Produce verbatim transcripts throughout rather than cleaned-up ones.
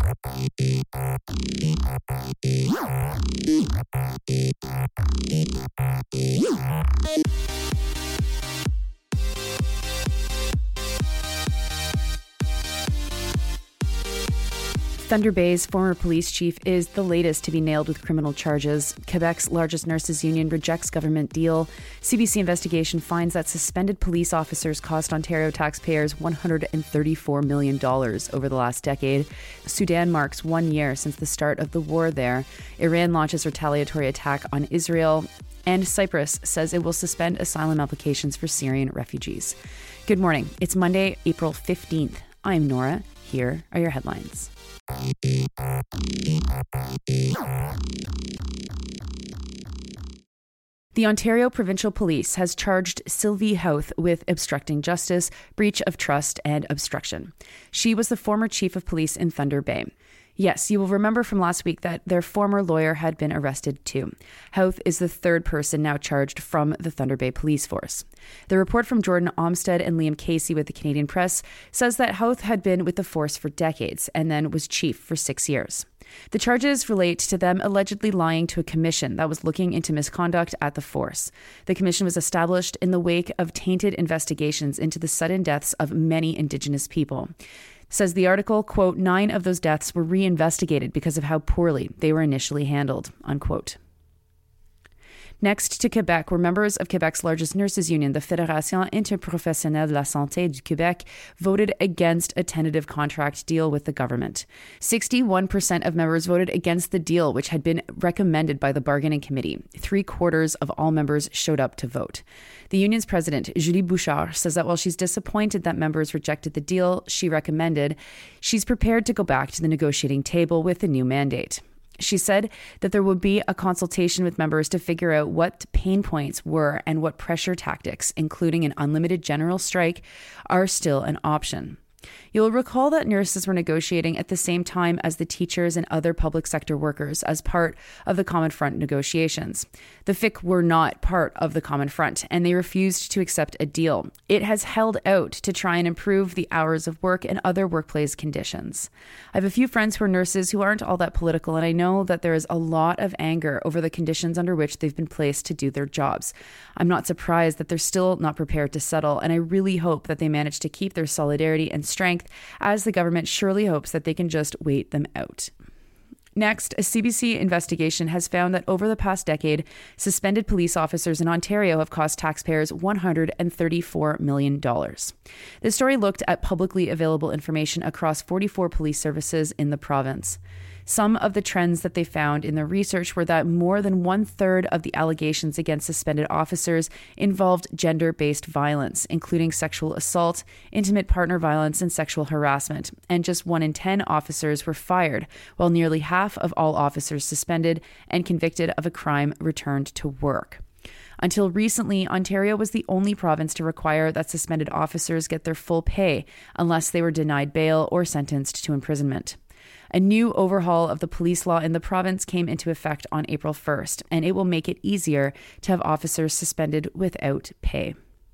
Thunder Bay's former police chief is the latest to be nailed with criminal charges. Quebec's largest nurses union rejects government deal. C B C investigation finds that suspended police officers cost Ontario taxpayers one hundred thirty-four million dollars over the last decade. Sudan marks one year since the start of the war there. Iran launches retaliatory attack on Israel. And Cyprus says it will suspend asylum applications for Syrian refugees. Good morning. It's Monday, April fifteenth. I'm Nora. Here are your headlines. The Ontario Provincial Police has charged Sylvie Houth with obstructing justice, breach of trust, and obstruction. She was the former chief of police in Thunder Bay. Yes, you will remember from last week that their former lawyer had been arrested too. Houth is the third person now charged from the Thunder Bay Police Force. The report from Jordan Olmsted and Liam Casey with the Canadian Press says that Houth had been with the force for decades and then was chief for six years. The charges relate to them allegedly lying to a commission that was looking into misconduct at the force. The commission was established in the wake of tainted investigations into the sudden deaths of many Indigenous people. Says the article, quote, nine of those deaths were reinvestigated because of how poorly they were initially handled, unquote. Next to Quebec, where members of Quebec's largest nurses union, the Fédération Interprofessionnelle de la Santé du Québec, voted against a tentative contract deal with the government. sixty-one percent of members voted against the deal, which had been recommended by the bargaining committee. Three quarters of all members showed up to vote. The union's president, Julie Bouchard, says that while she's disappointed that members rejected the deal she recommended, she's prepared to go back to the negotiating table with the new mandate. She said that there would be a consultation with members to figure out what pain points were and what pressure tactics, including an unlimited general strike, are still an option. You'll recall that nurses were negotiating at the same time as the teachers and other public sector workers as part of the Common Front negotiations. The F I C were not part of the Common Front, and they refused to accept a deal. It has held out to try and improve the hours of work and other workplace conditions. I have a few friends who are nurses who aren't all that political, and I know that there is a lot of anger over the conditions under which they've been placed to do their jobs. I'm not surprised that they're still not prepared to settle, and I really hope that they manage to keep their solidarity and strength as the government surely hopes that they can just wait them out. Next, a C B C investigation has found that over the past decade, suspended police officers in Ontario have cost taxpayers one hundred thirty-four million dollars. This story looked at publicly available information across forty-four police services in the province. Some of the trends that they found in their research were that more than one third of the allegations against suspended officers involved gender-based violence, including sexual assault, intimate partner violence, and sexual harassment. And just one in ten officers were fired, while nearly half of all officers suspended and convicted of a crime returned to work. Until recently, Ontario was the only province to require that suspended officers get their full pay unless they were denied bail or sentenced to imprisonment. A new overhaul of the police law in the province came into effect on April first, and it will make it easier to have officers suspended without pay.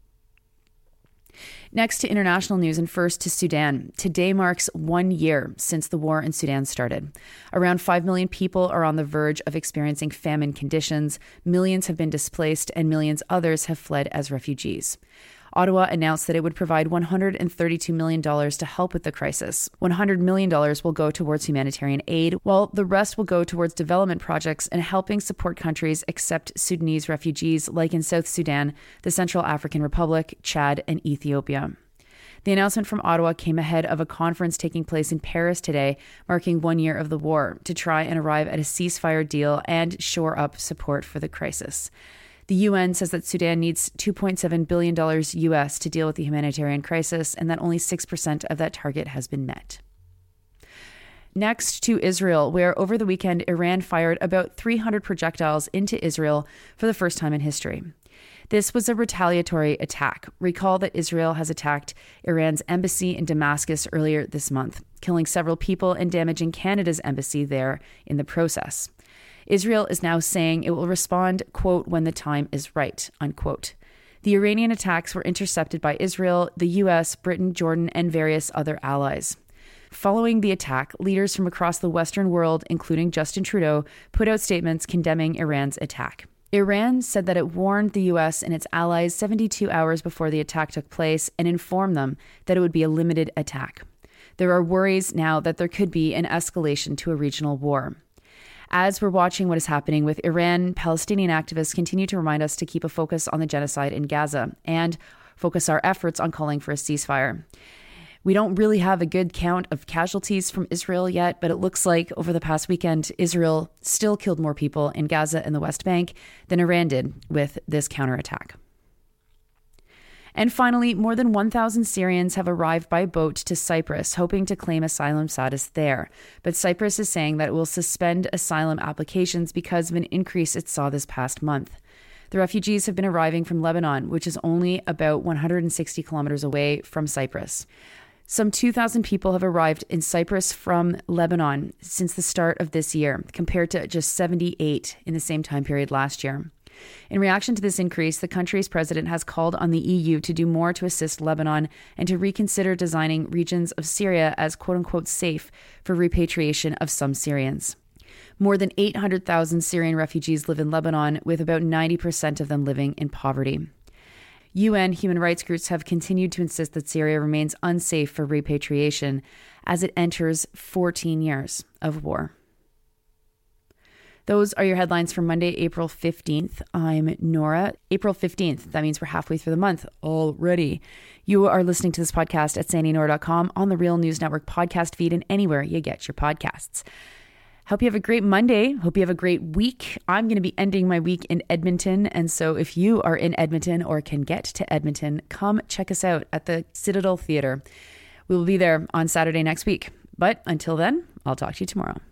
Next to international news, and first to Sudan. Today marks one year since the war in Sudan started. Around five million people are on the verge of experiencing famine conditions. Millions have been displaced, and millions others have fled as refugees. Ottawa announced that it would provide one hundred thirty-two million dollars to help with the crisis. one hundred million dollars will go towards humanitarian aid, while the rest will go towards development projects and helping support countries accept Sudanese refugees like in South Sudan, the Central African Republic, Chad, and Ethiopia. The announcement from Ottawa came ahead of a conference taking place in Paris today, marking one year of the war, to try and arrive at a ceasefire deal and shore up support for the crisis. The U N says that Sudan needs two point seven billion dollars U S to deal with the humanitarian crisis, and that only six percent of that target has been met. Next to Israel, where over the weekend Iran fired about three hundred projectiles into Israel for the first time in history. This was a retaliatory attack. Recall that Israel has attacked Iran's embassy in Damascus earlier this month, killing several people and damaging Canada's embassy there in the process. Israel is now saying it will respond, quote, when the time is right, unquote. The Iranian attacks were intercepted by Israel, the U S, Britain, Jordan, and various other allies. Following the attack, leaders from across the Western world, including Justin Trudeau, put out statements condemning Iran's attack. Iran said that it warned the U S and its allies seventy-two hours before the attack took place and informed them that it would be a limited attack. There are worries now that there could be an escalation to a regional war. As we're watching what is happening with Iran, Palestinian activists continue to remind us to keep a focus on the genocide in Gaza and focus our efforts on calling for a ceasefire. We don't really have a good count of casualties from Israel yet, but it looks like over the past weekend, Israel still killed more people in Gaza and the West Bank than Iran did with this counterattack. And finally, more than one thousand Syrians have arrived by boat to Cyprus, hoping to claim asylum status there. But Cyprus is saying that it will suspend asylum applications because of an increase it saw this past month. The refugees have been arriving from Lebanon, which is only about one hundred sixty kilometers away from Cyprus. Some two thousand people have arrived in Cyprus from Lebanon since the start of this year, compared to just seventy-eight in the same time period last year. In reaction to this increase, the country's president has called on the E U to do more to assist Lebanon and to reconsider designing regions of Syria as quote-unquote safe for repatriation of some Syrians. More than eight hundred thousand Syrian refugees live in Lebanon, with about ninety percent of them living in poverty. U N human rights groups have continued to insist that Syria remains unsafe for repatriation as it enters fourteen years of war. Those are your headlines for Monday, April fifteenth. I'm Nora. April fifteenth. That means we're halfway through the month already. You are listening to this podcast at sandy nora dot com, on the Real News Network podcast feed, and anywhere you get your podcasts. Hope you have a great Monday. Hope you have a great week. I'm going to be ending my week in Edmonton. And so if you are in Edmonton or can get to Edmonton, come check us out at the Citadel Theatre. We will be there on Saturday next week. But until then, I'll talk to you tomorrow.